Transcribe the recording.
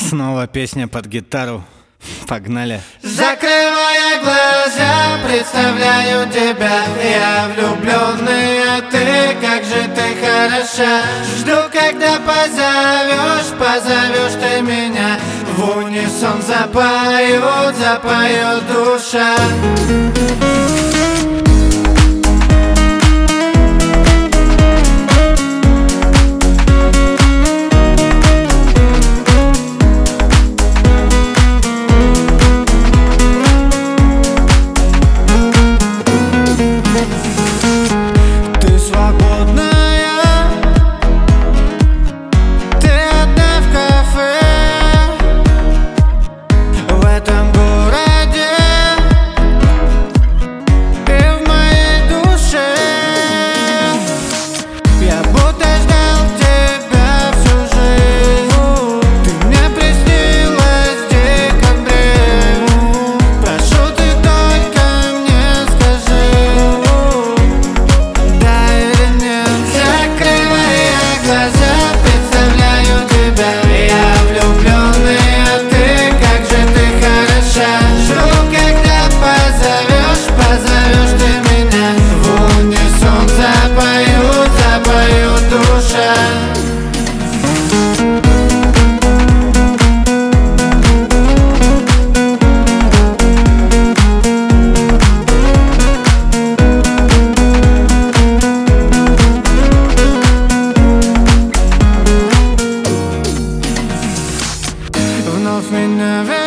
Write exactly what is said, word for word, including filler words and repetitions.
Снова песня под гитару. Погнали. Закрывая глаза, представляю тебя. Я влюбленный, а ты, как же ты хороша. Жду, когда позовешь, позовешь ты меня. В унисон запоют, запоет душа. Вновь меня